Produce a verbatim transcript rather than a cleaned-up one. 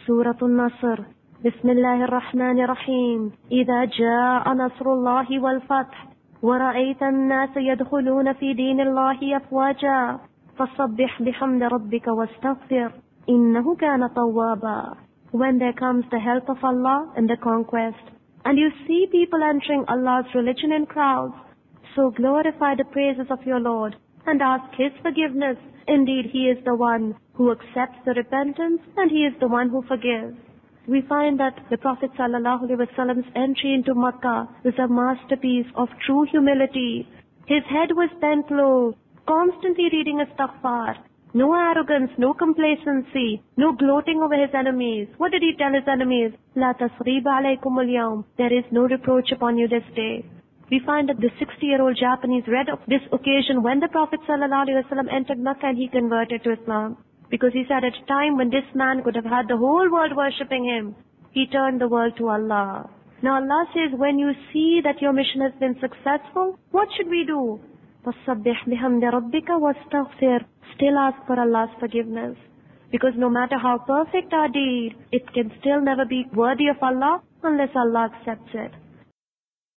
Surah An-Nasr. Bismillahir Rahmanir Rahim. إذا جاء نصر الله والفتح ورأيت الناس يدخلون في دين الله أفواجا فسبح بحمد ربك واستغفر إنه كان توابا. When there comes the help of Allah and the conquest, and you see people entering Allah's religion in crowds, so glorify the praises of your Lord and ask His forgiveness. Indeed, He is the one who accepts the repentance and He is the one who forgives. We find that the Prophet ﷺ's entry into Makkah was a masterpiece of true humility. His head was bent low, constantly reading Astaghfar. No arrogance, no complacency, no gloating over his enemies. What did he tell his enemies? La tasriba alaykum al-yawm. There is no reproach upon you this day. We find that the sixty-year-old Japanese read of this occasion when the Prophet ﷺ entered Makkah and he converted to Islam. Because he said at a time when this man could have had the whole world worshipping him, he turned the world to Allah. Now Allah says, when you see that your mission has been successful, what should we do? فَسَبِّحْ بِحَمْدِ رَبِّكَ وَاسْتَغْفِرْ. Still ask for Allah's forgiveness. Because no matter how perfect our deed, it can still never be worthy of Allah unless Allah accepts it.